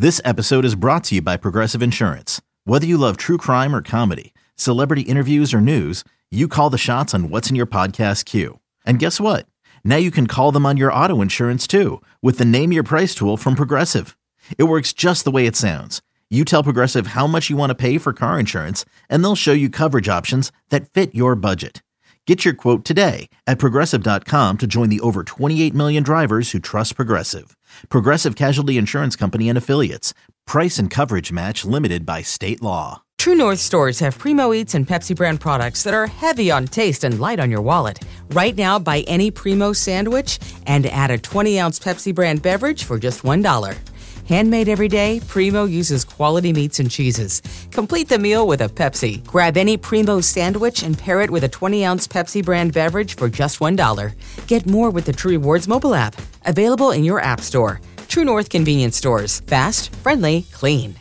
This episode is brought to you by Progressive Insurance. Whether you love true crime or comedy, celebrity interviews or news, you call the shots on what's in your podcast queue. And guess what? Now you can call them on your auto insurance too with the Name Your Price tool from Progressive. It works just the way it sounds. You tell Progressive how much you want to pay for car insurance, and they'll show you coverage options that fit your budget. Get your quote today at Progressive.com to join the over 28 million drivers who trust Progressive. Progressive Casualty Insurance Company and Affiliates. Price and coverage match limited by state law. True North stores have Primo Eats and Pepsi brand products that are heavy on taste and light on your wallet. Right now, buy any Primo sandwich and add a 20-ounce Pepsi brand beverage for just $1. Handmade every day, Primo uses quality meats and cheeses. Complete the meal with a Pepsi. Grab any Primo sandwich and pair it with a 20-ounce Pepsi brand beverage for just $1. Get more with the True Rewards mobile app. Available in your app store. True North convenience stores. Fast, friendly, clean.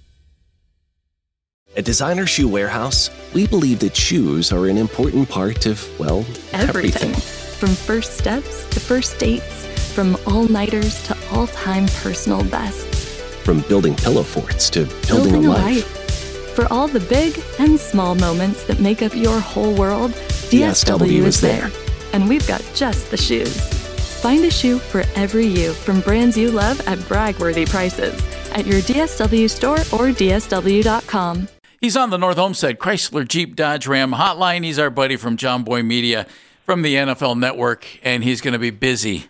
At Designer Shoe Warehouse, we believe that shoes are an important part of, well, everything. From first steps to first dates. From all-nighters to all-time personal bests. From building pillow forts to building a life. For all the big and small moments that make up your whole world, DSW is there. And we've got just the shoes. Find a shoe for every you from brands you love at brag-worthy prices at your DSW store or DSW.com. He's on the North Homestead Chrysler Jeep Dodge Ram hotline. He's our buddy from John Boy Media from the NFL Network, and he's going to be busy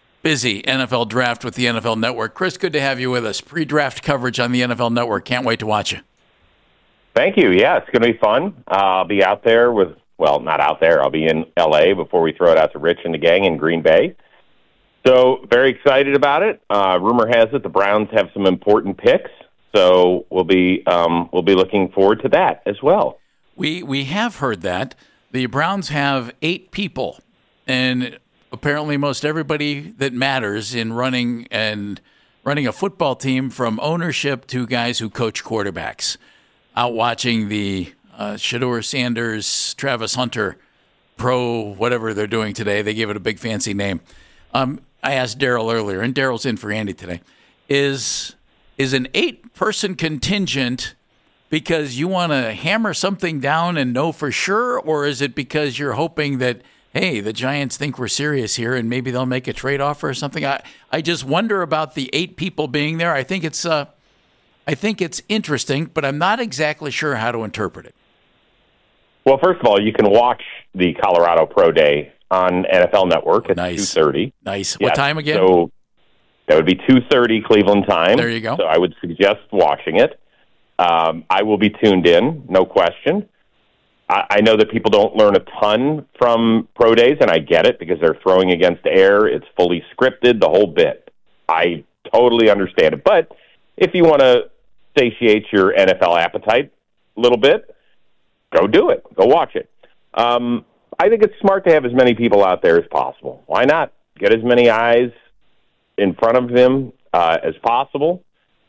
NFL draft with the NFL Network. Chris, good to have you with us. Pre-draft coverage on the NFL Network. Can't wait to watch you. Thank you. Yeah, it's going to be fun. I'll be out there not out there. I'll be in L.A. before we throw it out to Rich and the gang in Green Bay. So very excited about it. Rumor has it the Browns have some important picks, so we'll be looking forward to that as well. We have heard that. The Browns have 8 people, and apparently most everybody that matters in running a football team, from ownership to guys who coach quarterbacks, out watching the Shedeur Sanders, Travis Hunter Pro, whatever they're doing today. They gave it a big fancy name. I asked Daryl earlier, and Daryl's in for Andy today, is an 8-person contingent because you want to hammer something down and know for sure, or is it because you're hoping that, hey, the Giants think we're serious here and maybe they'll make a trade offer or something? I just wonder about the 8 people being there. I think it's interesting, but I'm not exactly sure how to interpret it. Well, first of all, you can watch the Colorado Pro Day on NFL Network at 2:30. Nice. What time again? So that would be 2:30 Cleveland time. There you go. So I would suggest watching it. I will be tuned in, no question. I know that people don't learn a ton from pro days, and I get it because they're throwing against air. It's fully scripted, the whole bit. I totally understand it. But if you want to satiate your NFL appetite a little bit, go do it. Go watch it. I think it's smart to have as many people out there as possible. Why not? Get as many eyes in front of them as possible.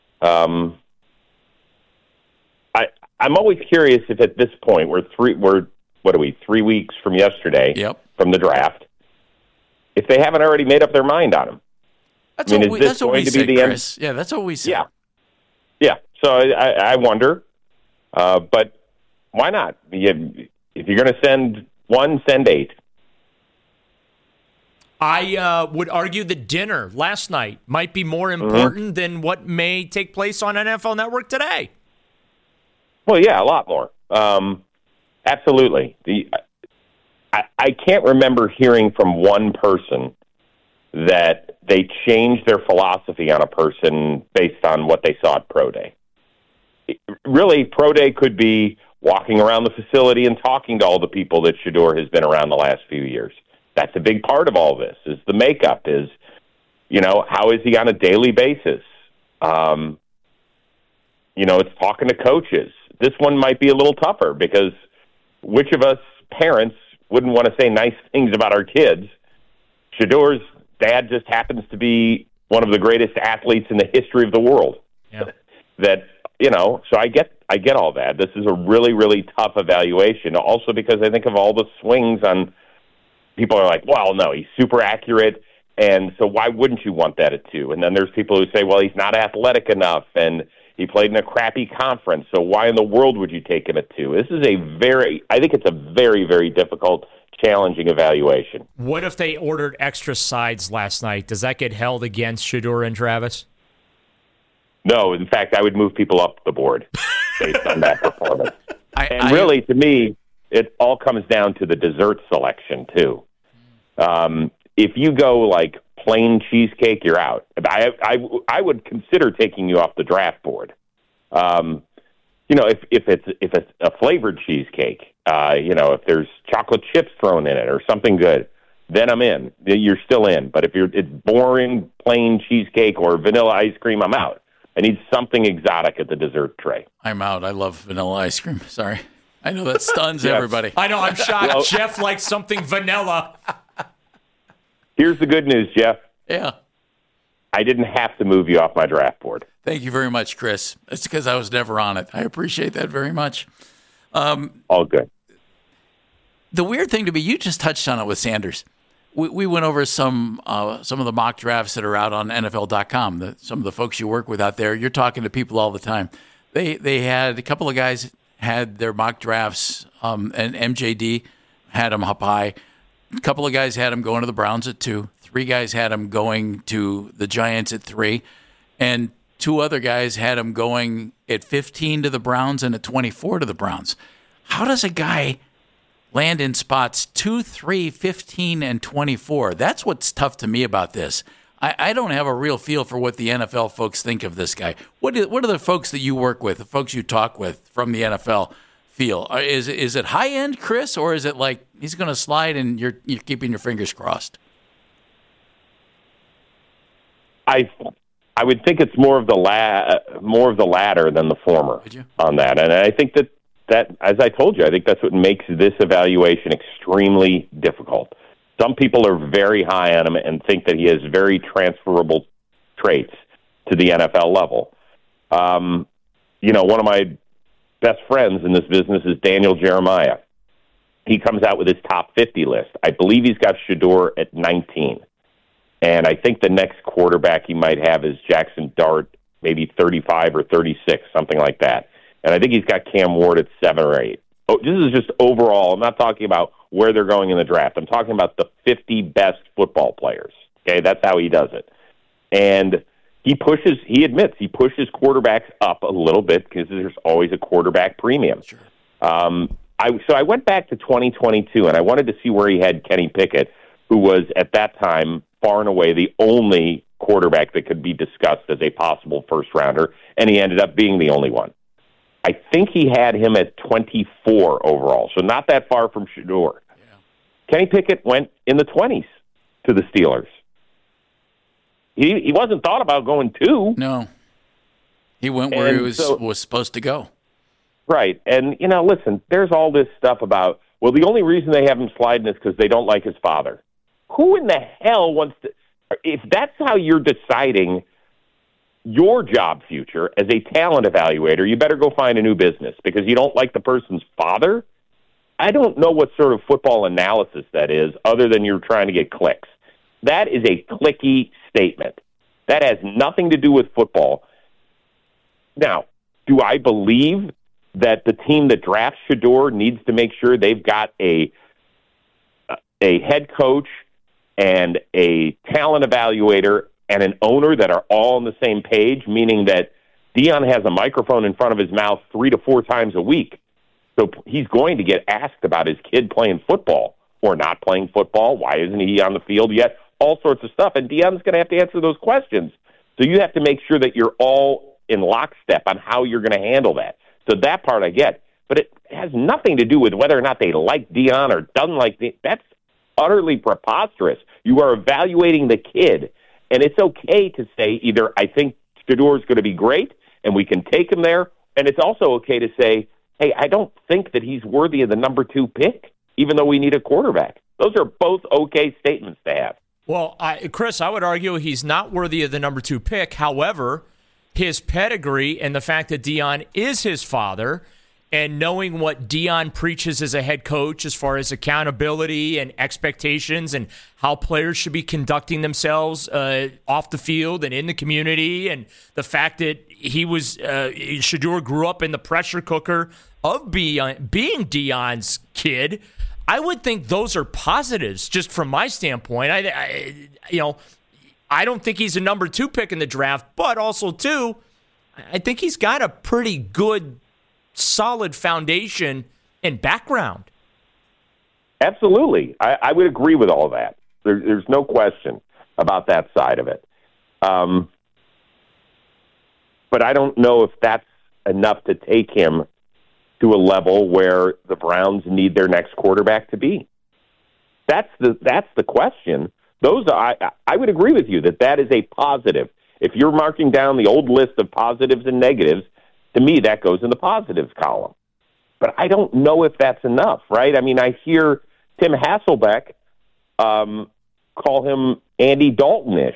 I'm always curious if at this point we're 3 weeks from yesterday from the draft, if they haven't already made up their mind on him. That's what we said, Chris. Yeah, that's what we said. Yeah. So I wonder, but why not? If you're going to send one, send 8. I would argue that dinner last night might be more important than what may take place on NFL Network today. Well, yeah, a lot more. Absolutely. I can't remember hearing from one person that they changed their philosophy on a person based on what they saw at Pro Day. Really, Pro Day could be walking around the facility and talking to all the people that Shedeur has been around the last few years. That's a big part of all this, is the makeup, is, how is he on a daily basis? It's talking to coaches. This one might be a little tougher because which of us parents wouldn't want to say nice things about our kids? Shedeur's dad just happens to be one of the greatest athletes in the history of the world. Yeah. So I get all that. This is a really, really tough evaluation. Also because I think of all the swings on people are like, well, no, he's super accurate. And so why wouldn't you want that at 2? And then there's people who say, well, he's not athletic enough, and he played in a crappy conference, so why in the world would you take him at 2? This is I think it's a very, very difficult, challenging evaluation. What if they ordered extra sides last night? Does that get held against Shedeur and Travis? No, in fact, I would move people up the board based on that performance. Really, to me, it all comes down to the dessert selection, too. If you go like plain cheesecake, you're out. I would consider taking you off the draft board. If it's a flavored cheesecake, if there's chocolate chips thrown in it or something good, then I'm in. You're still in. But if it's boring plain cheesecake or vanilla ice cream, I'm out. I need something exotic at the dessert tray. I'm out. I love vanilla ice cream. Sorry. I know that stuns everybody. I know. I'm shocked. Well, Jeff likes something vanilla. Here's the good news, Jeff. Yeah. I didn't have to move you off my draft board. Thank you very much, Chris. It's because I was never on it. I appreciate that very much. All good. The weird thing to me, you just touched on it with Sanders. We went over some of the mock drafts that are out on NFL.com. Some of the folks you work with out there, you're talking to people all the time. They had a couple of guys had their mock drafts, and MJD had them up high. A couple of guys had them going to the Browns at 2. 3 guys had them going to the Giants at 3. And 2 other guys had them going at 15 to the Browns and at 24 to the Browns. How does a guy land in spots 2, 3, 15, and 24? That's what's tough to me about this. I don't have a real feel for what the NFL folks think of this guy. What are the folks that you work with, the folks you talk with from the NFL feel? Is it high end, Chris, or is it like he's going to slide and you're keeping your fingers crossed? I would think it's more of the latter than the former on that, and I think that as I told you, I think that's what makes this evaluation extremely difficult. Some people are very high on him and think that he has very transferable traits to the NFL level. One of my best friends in this business is Daniel Jeremiah. He comes out with his top 50 list. I believe he's got Shedeur at 19. And I think the next quarterback he might have is Jackson Dart, maybe 35 or 36, something like that. And I think he's got Cam Ward at 7 or 8. Oh, this is just overall. I'm not talking about where they're going in the draft. I'm talking about the 50 best football players. Okay, that's how he does it. And he admits he pushes quarterbacks up a little bit because there's always a quarterback premium. Sure. So I went back to 2022, and I wanted to see where he had Kenny Pickett, who was at that time far and away the only quarterback that could be discussed as a possible first-rounder, and he ended up being the only one. I think he had him at 24 overall, so not that far from Shedeur. Yeah. Kenny Pickett went in the 20s to the Steelers. He wasn't thought about going 2. No. He went where he was supposed to go. Right. And, listen, there's all this stuff about, well, the only reason they have him sliding is because they don't like his father. Who in the hell wants to – if that's how you're deciding your job future as a talent evaluator, you better go find a new business because you don't like the person's father? I don't know what sort of football analysis that is other than you're trying to get clicks. That is a clicky statement. That has nothing to do with football. Now, do I believe that the team that drafts Shedeur needs to make sure they've got a head coach and a talent evaluator and an owner that are all on the same page, meaning that Deion has a microphone in front of his mouth 3 to 4 times a week. So he's going to get asked about his kid playing football or not playing football. Why isn't he on the field yet? All sorts of stuff. And Deion's going to have to answer those questions. So you have to make sure that you're all in lockstep on how you're going to handle that. So that part I get. But it has nothing to do with whether or not they like Deion or doesn't like Deion. That's utterly preposterous. You are evaluating the kid. And it's okay to say either I think Shedeur is going to be great and we can take him there, and it's also okay to say, hey, I don't think that he's worthy of the number 2 pick, even though we need a quarterback. Those are both okay statements to have. Well, Chris, I would argue he's not worthy of the number 2 pick. However, his pedigree and the fact that Deion is his father and knowing what Deion preaches as a head coach as far as accountability and expectations and how players should be conducting themselves off the field and in the community, and the fact that Shedeur grew up in the pressure cooker of being Deion's kid, I would think those are positives just from my standpoint. I don't think he's a number 2 pick in the draft, but also, too, I think he's got a pretty good, solid foundation and background. Absolutely. I would agree with all that. There's no question about that side of it. But I don't know if that's enough to take him to a level where the Browns need their next quarterback to be. That's the question. I would agree with you that is a positive. If you're marking down the old list of positives and negatives, to me that goes in the positives column. But I don't know if that's enough, right? I mean, I hear Tim Hasselbeck call him Andy Dalton-ish.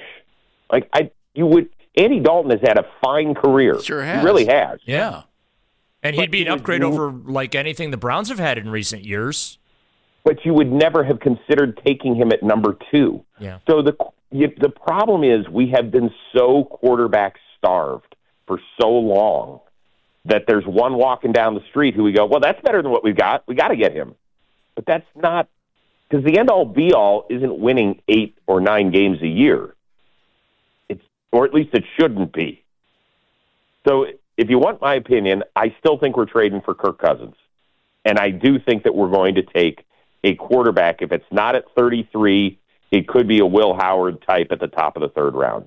Andy Dalton has had a fine career. Sure has. He really has. Yeah. And he'd be an upgrade over like anything the Browns have had in recent years. But you would never have considered taking him at number 2. Yeah. So the problem is we have been so quarterback starved for so long that there's one walking down the street who we go, well, that's better than what we've got. We got to get him. But that's not, because the end-all be-all isn't winning 8 or 9 games a year. Or at least it shouldn't be. So if you want my opinion, I still think we're trading for Kirk Cousins. And I do think that we're going to take a quarterback. If it's not at 33, it could be a Will Howard type at the top of the 3rd round.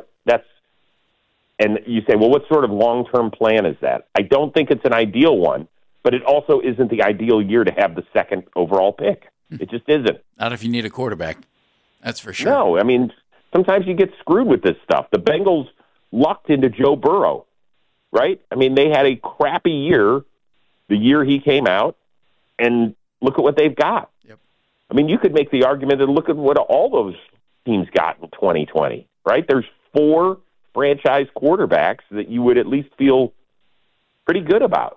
And you say, well, what sort of long-term plan is that? I don't think it's an ideal one, but it also isn't the ideal year to have the 2nd overall pick. It just isn't. Not if you need a quarterback. That's for sure. No, I mean, sometimes you get screwed with this stuff. The Bengals lucked into Joe Burrow, right? I mean, they had a crappy year the year he came out, and look at what they've got. Yep. I mean, you could make the argument that look at what all those teams got in 2020, right? There's 4 franchise quarterbacks that you would at least feel pretty good about.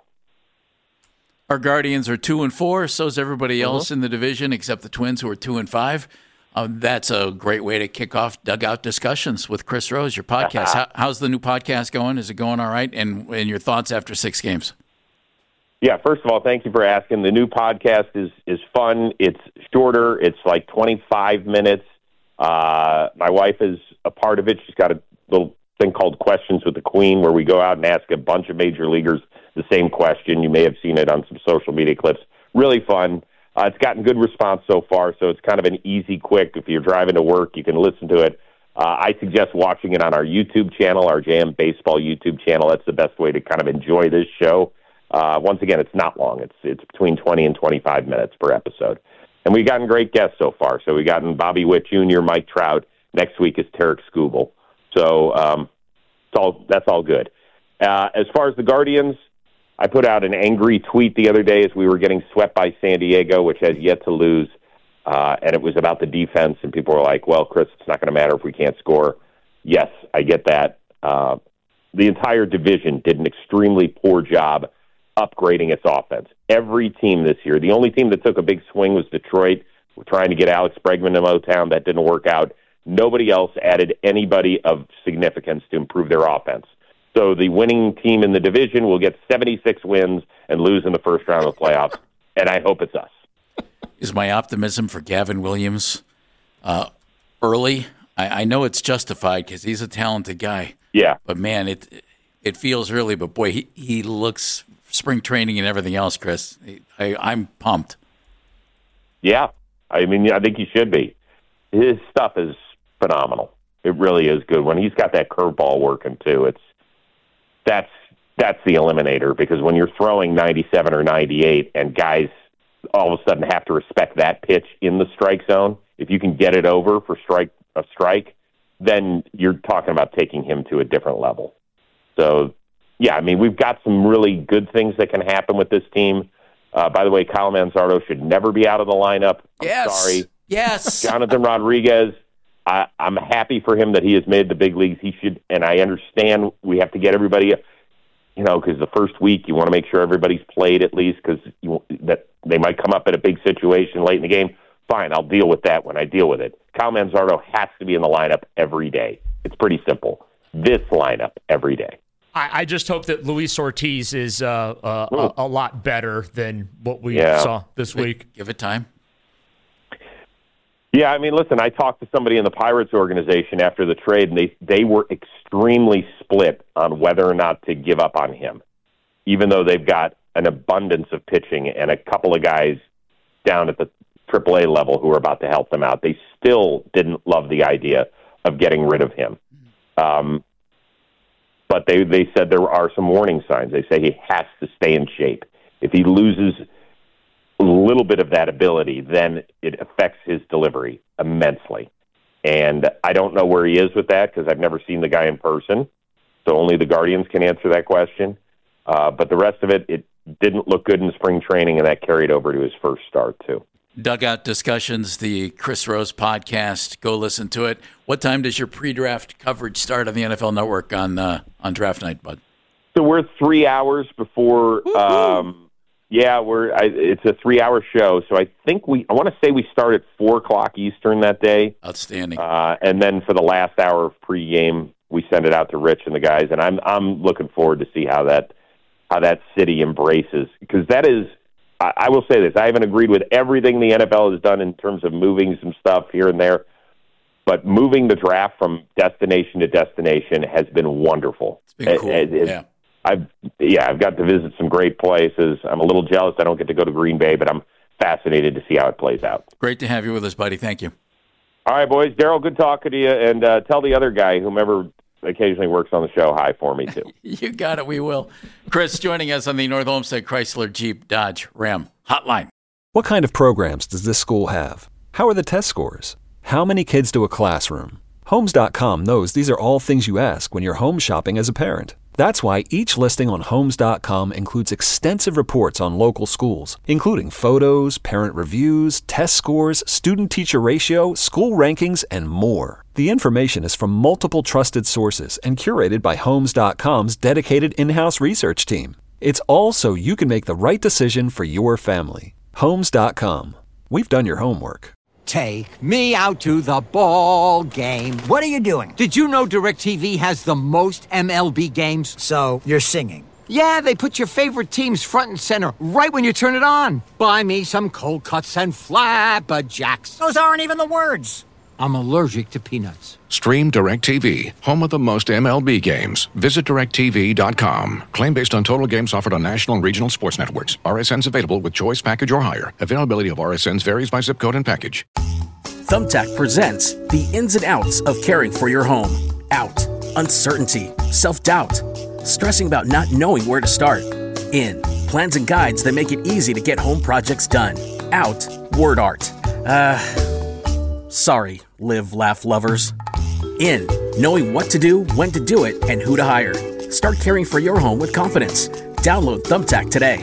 Our Guardians are 2-4. So is everybody else in the division, except the Twins, who are 2-5. That's a great way to kick off dugout discussions with Chris Rose, your podcast. How's the new podcast going? Is it going all right? And your thoughts after 6 games? Yeah, first of all, thank you for asking. The new podcast is fun. It's shorter. It's like 25 minutes. My wife is a part of it. She's got a little thing called Questions with the Queen, where we go out and ask a bunch of major leaguers the same question. You may have seen it on some social media clips. Really fun. It's gotten good response so far, so it's kind of an easy, quick. If you're driving to work, you can listen to it. I suggest watching it on our YouTube channel, our JM Baseball YouTube channel. That's the best way to kind of enjoy this show. Once again, it's not long. It's between 20 and 25 minutes per episode. And we've gotten great guests so far. So we've gotten Bobby Witt Jr., Mike Trout. Next week is Tarek Skubal. So that's all good. As far as the Guardians, I put out an angry tweet the other day as we were getting swept by San Diego, which has yet to lose, and it was about the defense, and people were like, well, Chris, it's not going to matter if we can't score. Yes, I get that. The entire division did an extremely poor job upgrading its offense. Every team this year, the only team that took a big swing was Detroit. We're trying to get Alex Bregman to Motown. That didn't work out. Nobody else added anybody of significance to improve their offense. So the winning team in the division will get 76 wins and lose in the first round of the playoffs, and I hope it's us. Is my optimism for Gavin Williams early? I know it's justified because he's a talented guy. Yeah. But, man, it feels early. But, boy, he looks spring training and everything else, Chris. I'm pumped. Yeah. I mean, I think he should be. His stuff is phenomenal. It really is good. When he's got that curveball working, too, that's the eliminator, because when you're throwing 97 or 98 and guys all of a sudden have to respect that pitch in the strike zone, if you can get it over for a strike, then you're talking about taking him to a different level. So, yeah, I mean, we've got some really good things that can happen with this team. By the way, Kyle Manzardo should never be out of the lineup. I'm sorry. Yes. Jonathan Rodriguez, I'm happy for him that he has made the big leagues. He should, and I understand we have to get everybody. because the first week you want to make sure everybody's played at least because that they might come up at a big situation late in the game. Fine, I'll deal with that when I deal with it. Kyle Manzardo has to be in the lineup every day. It's pretty simple. This lineup every day. I just hope that Luis Ortiz is a lot better than what we saw this week. Give it time. Yeah, I mean, listen, I talked to somebody in the Pirates organization after the trade, and they were extremely split on whether or not to give up on him, even though they've got an abundance of pitching and a couple of guys down at the AAA level who are about to help them out. They still didn't love the idea of getting rid of him. But they said there are some warning signs. They say he has to stay in shape. If he loses a little bit of that ability, then it affects his delivery immensely. And I don't know where he is with that because I've never seen the guy in person. So only the Guardians can answer that question. But the rest of it didn't look good in spring training, and that carried over to his first start, too. Dugout Discussions, the Chris Rose podcast. Go listen to it. What time does your pre-draft coverage start on the NFL Network on draft night, bud? So we're 3 hours before. It's a 3-hour show. So I think I want to say we start at 4:00 Eastern that day. Outstanding. And then for the last hour of pregame, we send it out to Rich and the guys. And I'm looking forward to see how that city embraces, because that is. I will say this. I haven't agreed with everything the NFL has done in terms of moving some stuff here and there, but moving the draft from destination to destination has been wonderful. It's been cool. I've got to visit some great places. I'm a little jealous I don't get to go to Green Bay, but I'm fascinated to see how it plays out. Great to have you with us, buddy. Thank you. All right, boys. Daryl, good talking to you, and tell the other guy, whomever occasionally works on the show, hi for me, too. You got it. We will. Chris joining us on the North Olmsted Chrysler Jeep Dodge Ram Hotline. What kind of programs does this school have? How are the test scores? How many kids to a classroom? Homes.com knows these are all things you ask when you're home shopping as a parent. That's why each listing on Homes.com includes extensive reports on local schools, including photos, parent reviews, test scores, student-teacher ratio, school rankings, and more. The information is from multiple trusted sources and curated by Homes.com's dedicated in-house research team. It's all so you can make the right decision for your family. Homes.com. We've done your homework. Take me out to the ball game. What are you doing? Did you know DirecTV has the most MLB games? So, you're singing. Yeah, they put your favorite teams front and center right when you turn it on. Buy me some cold cuts and flapjacks. Those aren't even the words. I'm allergic to peanuts. Stream DirecTV, home of the most MLB games. Visit DirecTV.com. Claim based on total games offered on national and regional sports networks. RSNs available with choice package or higher. Availability of RSNs varies by zip code and package. Thumbtack presents the ins and outs of caring for your home. Out. Uncertainty. Self-doubt. Stressing about not knowing where to start. In. Plans and guides that make it easy to get home projects done. Out. Word art. Sorry, live, laugh lovers. In, knowing what to do, when to do it, and who to hire. Start caring for your home with confidence. Download Thumbtack today.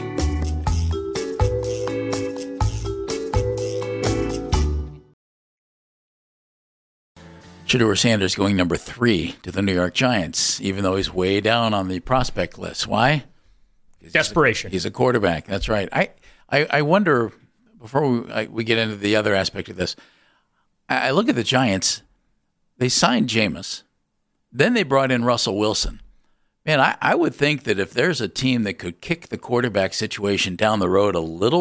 Shedeur Sanders going number 3 to the New York Giants, even though he's way down on the prospect list. Why? Desperation. He's a quarterback. That's right. I wonder, before we get into the other aspect of this, I look at the Giants. They signed Jameis. Then they brought in Russell Wilson. Man, I would think that if there's a team that could kick the quarterback situation down the road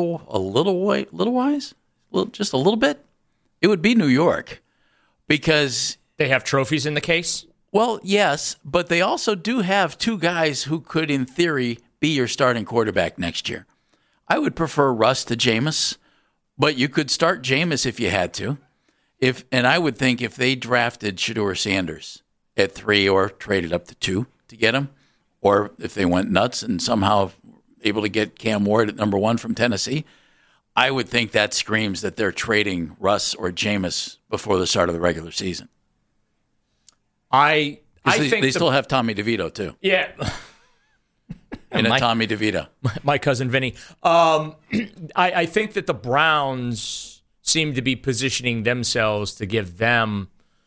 just a little bit, it would be New York, because they have trophies in the case. Well, yes, but they also do have 2 guys who could, in theory, be your starting quarterback next year. I would prefer Russ to Jameis, but you could start Jameis if you had to. And I would think if they drafted Shedeur Sanders at 3 or traded up to 2 to get him, or if they went nuts and somehow able to get Cam Ward at number 1 from Tennessee, I would think that screams that they're trading Russ or Jameis before the start of the regular season. I think they still have Tommy DeVito too. Yeah. And Tommy DeVito. My cousin Vinny. I think that the Browns seem to be positioning themselves to give them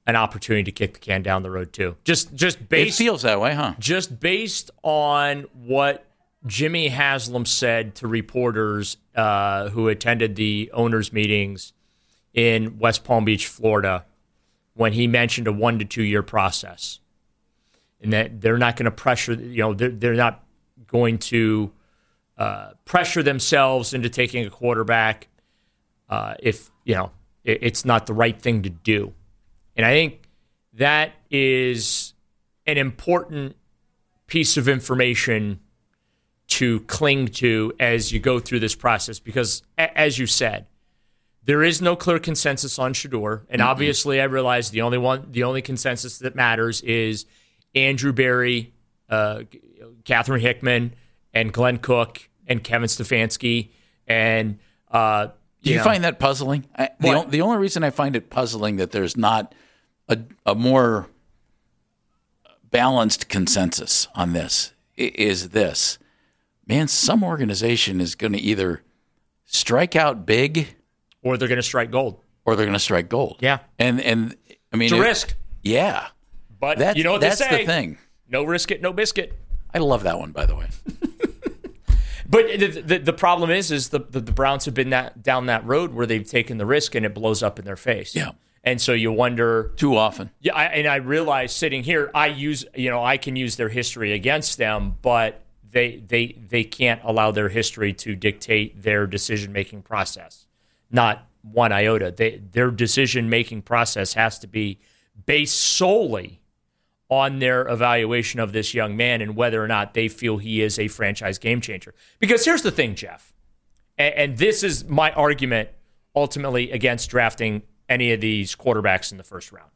an opportunity to kick the can down the road too. Just based, it feels that way, huh? Just based on what Jimmy Haslam said to reporters who attended the owners' meetings in West Palm Beach, Florida, when he mentioned a 1 to 2 year process, and that they're not going to pressure, they're not going to pressure themselves into taking a quarterback if it's not the right thing to do. And I think that is an important piece of information to cling to as you go through this process, because as you said, there is no clear consensus on Shedeur, and obviously I realize the only consensus that matters is Andrew Berry, Catherine Hickman, and Glenn Cook, and Kevin Stefanski, and do you find that puzzling? The only reason I find it puzzling that there's not a more balanced consensus on this is this. Man, some organization is going to either strike out big, or they're going to strike gold. Yeah, and I mean, it's a risk. Yeah, but you know what that's they say. The thing. No risk it, no biscuit. I love that one, by the way. But the problem is the Browns have been down that road where they've taken the risk and it blows up in their face. Yeah, and so you wonder too often. Yeah, I realize sitting here, I can use their history against them, but they can't allow their history to dictate their decision-making process. Not one iota. Their decision-making process has to be based solely on their evaluation of this young man and whether or not they feel he is a franchise game changer. Because here's the thing, Jeff, and this is my argument ultimately against drafting any of these quarterbacks in the first round.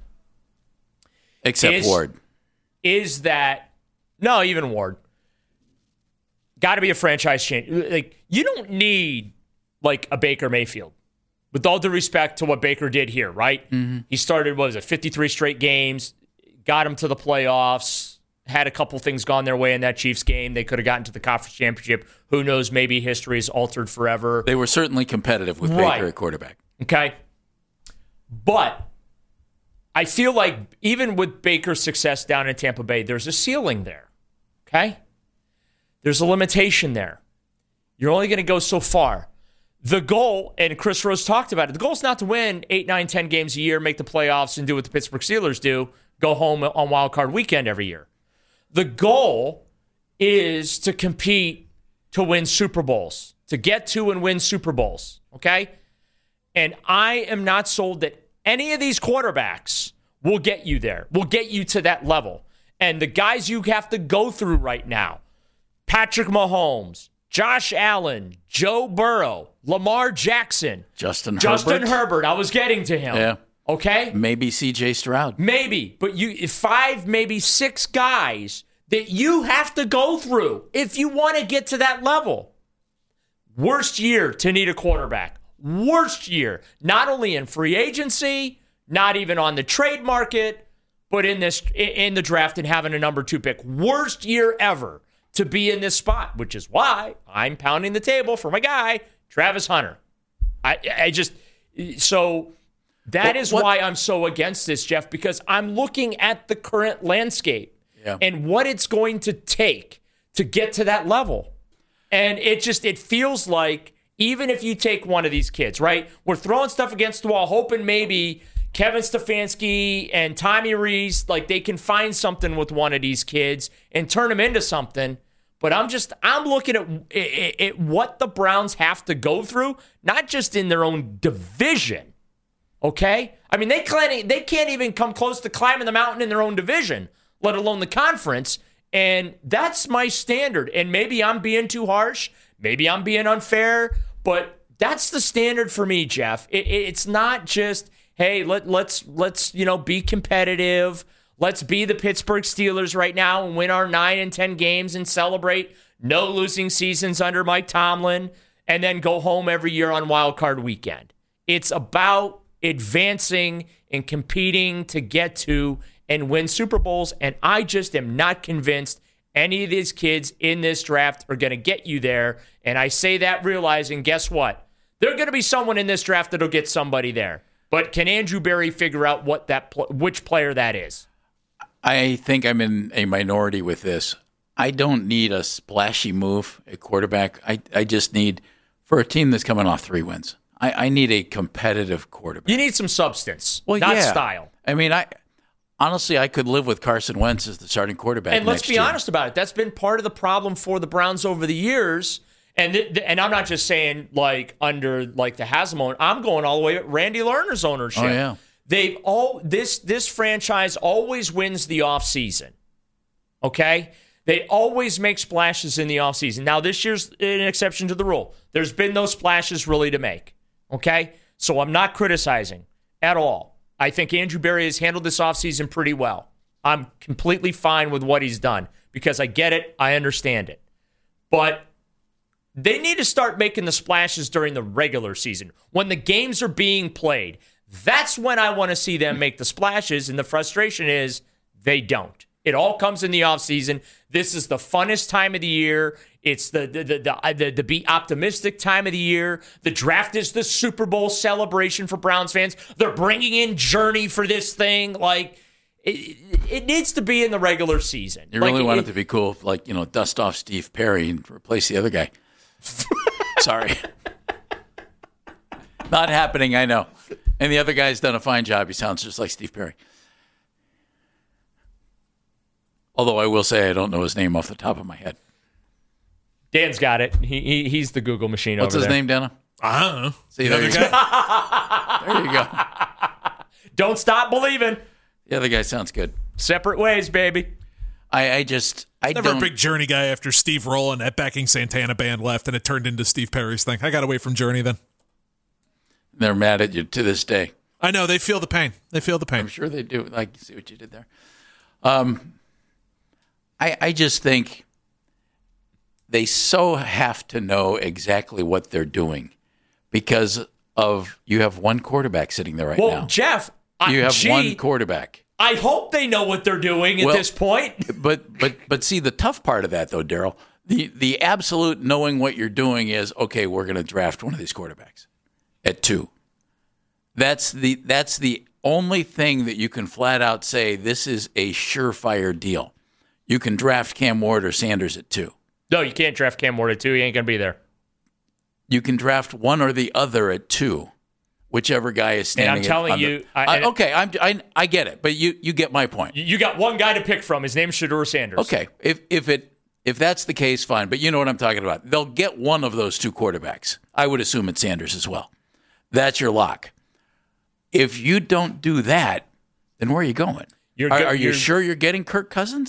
Except Ward. Even Ward. Got to be a franchise change. Like, you don't need like a Baker Mayfield. With all due respect to what Baker did here, right? Mm-hmm. He started, 53 straight games, got him to the playoffs, had a couple things gone their way in that Chiefs game. They could have gotten to the conference championship. Who knows? Maybe history is altered forever. They were certainly competitive with Baker at quarterback. Okay. But I feel like even with Baker's success down in Tampa Bay, there's a ceiling there. Okay? There's a limitation there. You're only going to go so far. The goal, and Chris Rose talked about it, the goal is not to win 8, 9, 10 games a year, make the playoffs, and do what the Pittsburgh Steelers do, go home on Wild Card Weekend every year. The goal is to compete to win Super Bowls, to get to and win Super Bowls, okay? And I am not sold that any of these quarterbacks will get you there, will get you to that level. And the guys you have to go through right now, Patrick Mahomes, Josh Allen, Joe Burrow, Lamar Jackson, Justin Herbert. I was getting to him. Yeah. Okay? Maybe C.J. Stroud. Maybe. But 5, maybe 6 guys that you have to go through if you want to get to that level. Worst year to need a quarterback. Worst year. Not only in free agency, not even on the trade market, but in the draft and having a number 2 pick. Worst year ever to be in this spot, which is why I'm pounding the table for my guy, Travis Hunter. That is why I'm so against this, Jeff, because I'm looking at the current landscape and what it's going to take to get to that level. And it feels like even if you take one of these kids, right, we're throwing stuff against the wall, hoping maybe Kevin Stefanski and Tommy Rees, like they can find something with one of these kids and turn them into something. But I'm looking at what the Browns have to go through, not just in their own division. Okay? I mean, they can't even come close to climbing the mountain in their own division, let alone the conference. And that's my standard. And maybe I'm being too harsh. Maybe I'm being unfair. But that's the standard for me, Jeff. It's not just, hey, let's be competitive. Let's be the Pittsburgh Steelers right now and win our 9 and 10 games and celebrate no losing seasons under Mike Tomlin and then go home every year on Wild Card Weekend. It's about advancing and competing to get to and win Super Bowls, and I just am not convinced any of these kids in this draft are going to get you there. And I say that realizing, guess what? There's going to be someone in this draft that'll get somebody there. But can Andrew Berry figure out which player that is? I think I'm in a minority with this. I don't need a splashy move at quarterback. I just need, for a team that's coming off 3 wins, I need a competitive quarterback. You need some substance, not style. I mean, honestly, I could live with Carson Wentz as the starting quarterback. And let's be honest about it. That's been part of the problem for the Browns over the years. And I'm not just saying under the Haslam owner. I'm going all the way at Randy Lerner's ownership. Oh yeah. This franchise always wins the offseason. Okay? They always make splashes in the offseason. Now, this year's an exception to the rule. There's been no splashes really to make. Okay? So I'm not criticizing at all. I think Andrew Berry has handled this offseason pretty well. I'm completely fine with what he's done because I get it. I understand it. But they need to start making the splashes during the regular season. When the games are being played, that's when I want to see them make the splashes, and the frustration is they don't. It all comes in the offseason. This is the funnest time of the year. It's the be optimistic time of the year. The draft is the Super Bowl celebration for Browns fans. They're bringing in Journey for this thing. It needs to be in the regular season. You really want it to be cool, dust off Steve Perry and replace the other guy. Sorry. Not happening, I know. And the other guy's done a fine job. He sounds just like Steve Perry. Although I will say I don't know his name off the top of my head. Dan's got it. He's the Google machine over there. What's his name, Dana? I don't know. See, there you go. There you go. Don't stop believing. The other guy sounds good. Separate ways, baby. I never a big Journey guy after Steve Rowland at Backing Santana band left, and it turned into Steve Perry's thing. I got away from Journey then. They're mad at you to this day. I know. They feel the pain. I'm sure they do. See what you did there. I just think they so have to know exactly what they're doing because you have one quarterback sitting there right now. Well, Jeff, you have one quarterback. I hope they know what they're doing at this point. But see, the tough part of that, though, Daryl, the absolute knowing what you're doing is, okay, we're going to draft one of these quarterbacks at 2. That's the only thing that you can flat out say this is a surefire deal. You can draft Cam Ward or Sanders at 2. No, you can't draft Cam Ward at 2. He ain't going to be there. You can draft one or the other at 2, whichever guy is standing. And I'm telling you. I get it, but you get my point. You got one guy to pick from. His name's Shedeur Sanders. Okay, if that's the case, fine. But you know what I'm talking about. They'll get one of those 2 quarterbacks. I would assume it's Sanders as well. That's your lock. If you don't do that, then where are you going? Are you sure you're getting Kirk Cousins?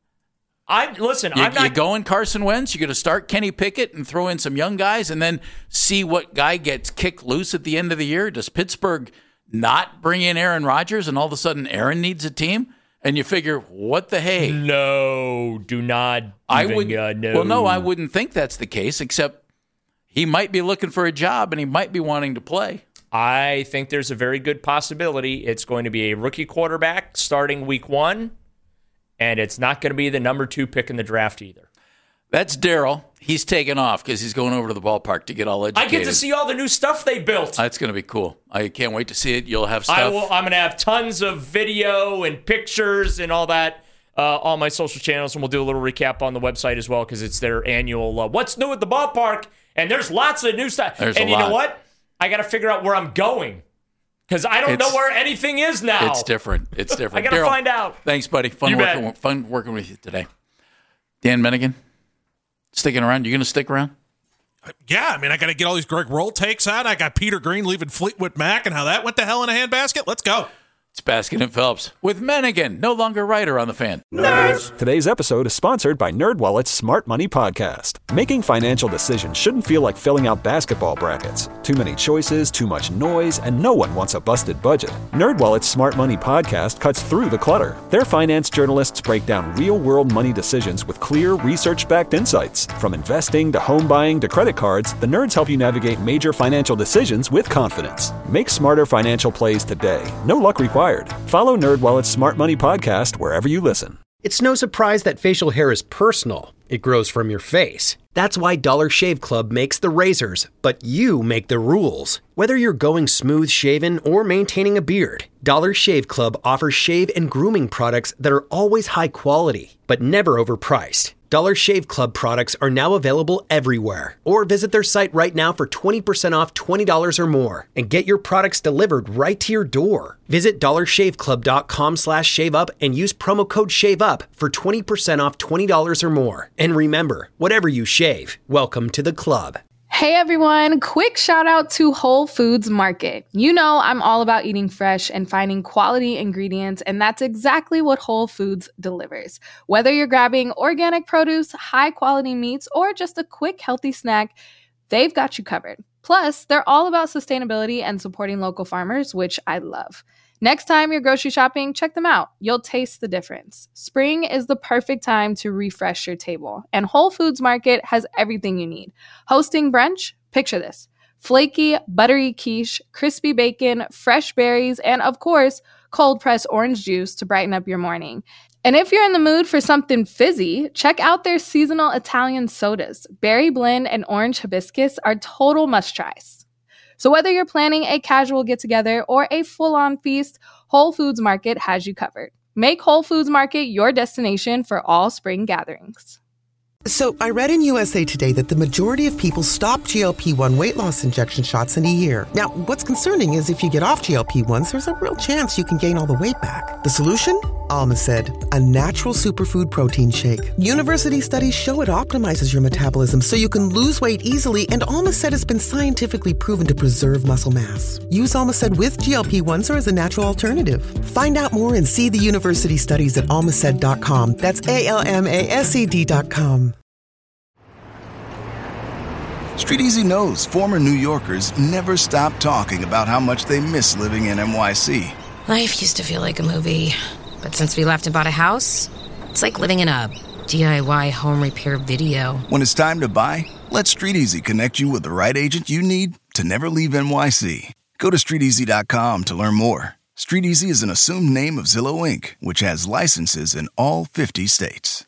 Listen. You going Carson Wentz? You're going to start Kenny Pickett and throw in some young guys, and then see what guy gets kicked loose at the end of the year. Does Pittsburgh not bring in Aaron Rodgers, and all of a sudden Aaron needs a team? And you figure, what the hey? No, do not. No. Well, no, I wouldn't think that's the case. Except he might be looking for a job, and he might be wanting to play. I think there's a very good possibility it's going to be a rookie quarterback starting week 1, and it's not going to be the number 2 pick in the draft either. That's Daryl. He's taking off because he's going over to the ballpark to get all educated. I get to see all the new stuff they built. That's going to be cool. I can't wait to see it. You'll have stuff. I'm going to have tons of video and pictures and all that on my social channels, and we'll do a little recap on the website as well because it's their annual What's New at the Ballpark, and there's lots of new stuff. And you know what? I got to figure out where I'm going because I don't know where anything is now. It's different. I got to find out. Thanks, buddy. Fun working with you today. Dan Menigan, sticking around? You going to stick around? Yeah, I mean, I got to get all these Greg Roll takes out. I got Peter Green leaving Fleetwood Mac and how that went to hell in a handbasket. Let's go. It's Baskin and Phelps with Menigan, no longer writer on the Fan. Nerds! Today's episode is sponsored by NerdWallet's Smart Money Podcast. Making financial decisions shouldn't feel like filling out basketball brackets. Too many choices, too much noise, and no one wants a busted budget. NerdWallet's Smart Money Podcast cuts through the clutter. Their finance journalists break down real-world money decisions with clear, research-backed insights. From investing to home buying to credit cards, the nerds help you navigate major financial decisions with confidence. Make smarter financial plays today. No luck required. Follow NerdWallet's Smart Money Podcast wherever you listen. It's no surprise that facial hair is personal, It grows from your face. That's why Dollar Shave Club makes the razors, but you make the rules. Whether you're going smooth shaven or maintaining a beard, Dollar Shave Club offers shave and grooming products that are always high quality, but never overpriced. Dollar Shave Club products are now available everywhere. Or visit their site right now for 20% off $20 or more and get your products delivered right to your door. Visit dollarshaveclub.com/shaveup and use promo code SHAVEUP for 20% off $20 or more. And remember, whatever you shave, welcome to the club. Hey everyone, quick shout out to Whole Foods Market. You know I'm all about eating fresh and finding quality ingredients, and that's exactly what Whole Foods delivers. Whether you're grabbing organic produce, high quality meats, or just a quick healthy snack, they've got you covered. Plus, they're all about sustainability and supporting local farmers, which I love. Next time you're grocery shopping, check them out. You'll taste the difference. Spring is the perfect time to refresh your table, and Whole Foods Market has everything you need. Hosting brunch? Picture this. Flaky, buttery quiche, crispy bacon, fresh berries, and of course, cold-pressed orange juice to brighten up your morning. And if you're in the mood for something fizzy, check out their seasonal Italian sodas. Berry blend and orange hibiscus are total must-tries. So whether you're planning a casual get-together or a full-on feast, Whole Foods Market has you covered. Make Whole Foods Market your destination for all spring gatherings. So I read in USA Today that the majority of people stop GLP-1 weight loss injection shots in a year. Now, what's concerning is if you get off GLP-1s, there's a real chance you can gain all the weight back. The solution? Almacid, a natural superfood protein shake. University studies show it optimizes your metabolism so you can lose weight easily, and Almacid has been scientifically proven to preserve muscle mass. Use Almacid with GLP-1s or as a natural alternative. Find out more and see the university studies at almacid.com. That's ALMASED.com. Street Easy knows former New Yorkers never stop talking about how much they miss living in NYC. Life used to feel like a movie, but since we left and bought a house, it's like living in a DIY home repair video. When it's time to buy, let Street Easy connect you with the right agent you need to never leave NYC. Go to StreetEasy.com to learn more. Street Easy is an assumed name of Zillow Inc., which has licenses in all 50 states.